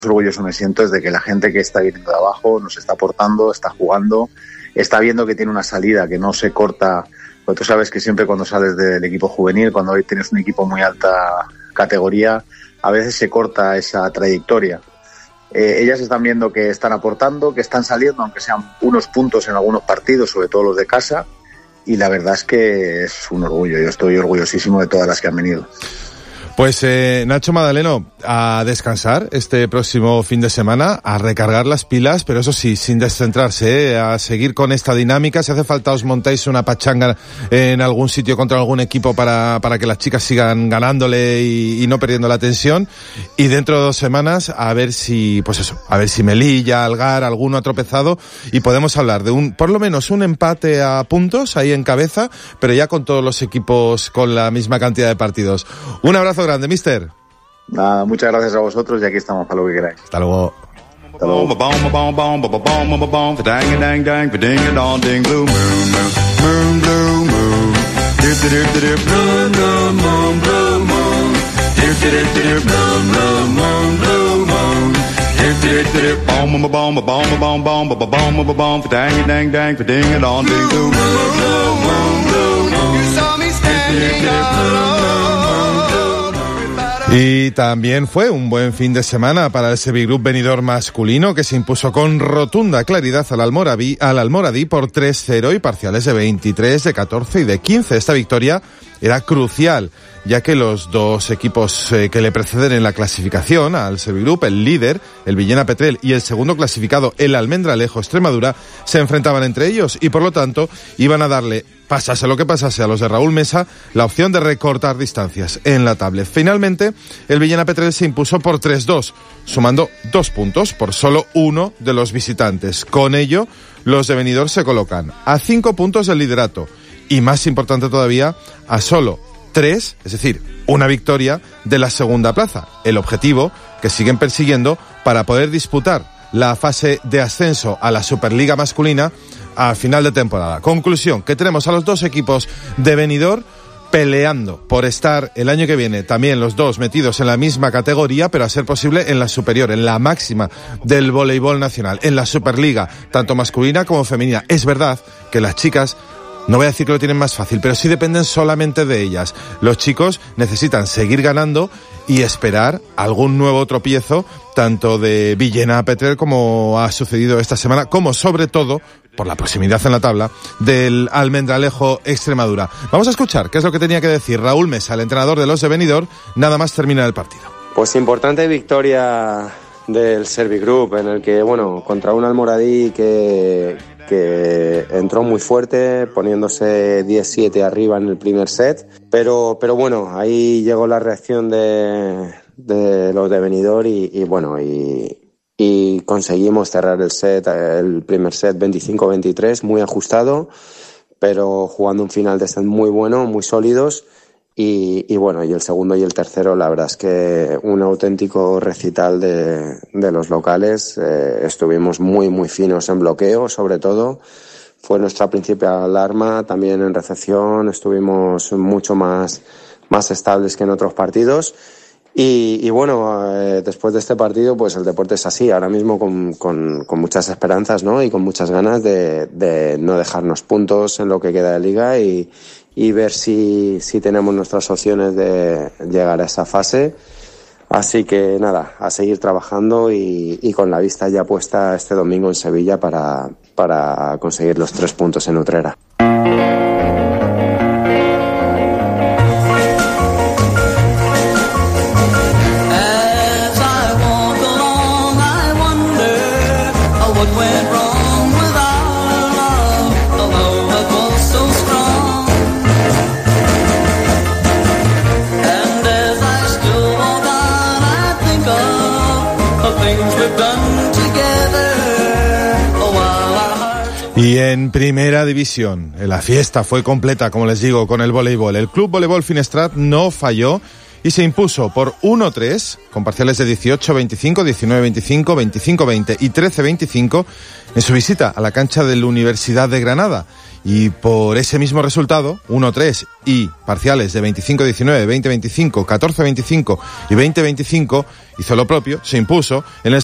orgulloso me siento es de que la gente que está viniendo de abajo nos está aportando, está jugando, está viendo que tiene una salida que no se corta. Porque tú sabes que siempre cuando sales del equipo juvenil, cuando hoy tienes un equipo muy alta categoría, a veces se corta esa trayectoria. Ellas están viendo que están aportando, que están saliendo, aunque sean unos puntos en algunos partidos, sobre todo los de casa, y la verdad es que es un orgullo. Yo estoy orgullosísimo de todas las que han venido. Pues Nacho Madaleno, a descansar este próximo fin de semana, a recargar las pilas, pero eso sí, sin descentrarse, a seguir con esta dinámica. Si hace falta os montáis una pachanga en algún sitio contra algún equipo para que las chicas sigan ganándole y no perdiendo la tensión. Y dentro de 2 semanas a ver si, pues eso, a ver si Melilla, Algar, alguno ha tropezado y podemos hablar de por lo menos un empate a puntos ahí en cabeza, pero ya con todos los equipos con la misma cantidad de partidos. Un abrazo grande, mister. Nada, muchas gracias a vosotros y aquí estamos para lo que queráis. Hasta luego. Hasta luego. Y también fue un buen fin de semana para el Servigroup Benidorm masculino, que se impuso con rotunda claridad al Almoradí por 3-0 y parciales de 23, de 14 y de 15. Esta victoria era crucial, ya que los dos equipos que le preceden en la clasificación al Servigroup, el líder, el Villena Petrel, y el segundo clasificado, el Almendralejo Extremadura, se enfrentaban entre ellos y por lo tanto iban a darle, pasase lo que pasase, a los de Raúl Mesa la opción de recortar distancias en la tabla. Finalmente, el Villena Petrel se impuso por 3-2, sumando 2 puntos por solo uno de los visitantes. Con ello, los de Benidorm se colocan a 5 puntos del liderato y, más importante todavía, a solo 3, es decir, una victoria de la segunda plaza. El objetivo que siguen persiguiendo para poder disputar la fase de ascenso a la Superliga masculina a final de temporada. Conclusión, que tenemos a los dos equipos de Benidorm peleando por estar el año que viene también los dos metidos en la misma categoría, pero a ser posible en la superior, en la máxima del voleibol nacional, en la Superliga, tanto masculina como femenina. Es verdad que las chicas, no voy a decir que lo tienen más fácil, pero sí dependen solamente de ellas. Los chicos necesitan seguir ganando y esperar algún nuevo tropiezo, tanto de Villena Petrel, como ha sucedido esta semana, como sobre todo, por la proximidad en la tabla, del Almendralejo Extremadura. Vamos a escuchar qué es lo que tenía que decir Raúl Mesa, el entrenador de los de Benidorm, nada más terminar el partido. Pues importante victoria del Servigroup, en el que, bueno, contra un Almoradí que entró muy fuerte, poniéndose 10-7 arriba en el primer set, pero bueno, ahí llegó la reacción de los de Benidorm y conseguimos cerrar el primer set 25-23, muy ajustado, pero jugando un final de set muy bueno, muy sólidos. Y el segundo y el tercero, la verdad es que un auténtico recital de los locales. Estuvimos muy, muy finos en bloqueo, sobre todo. Fue nuestra principal arma. También en recepción estuvimos mucho más estables que en otros partidos. Después de este partido, pues el deporte es así. Ahora mismo con muchas esperanzas, ¿no? Y con muchas ganas de no dejarnos puntos en lo que queda de liga y ver si tenemos nuestras opciones de llegar a esa fase. Así que nada, a seguir trabajando y con la vista ya puesta este domingo en Sevilla para conseguir los 3 puntos en Utrera. Y en primera división, la fiesta fue completa, como les digo, con el voleibol. El Club Voleibol Finestrat no falló y se impuso por 1-3, con parciales de 18-25, 19-25, 25-20 y 13-25, en su visita a la cancha de la Universidad de Granada. Y por ese mismo resultado, 1-3 y parciales de 25-19, 20-25, 14-25 y 20-25, hizo lo propio, se impuso en el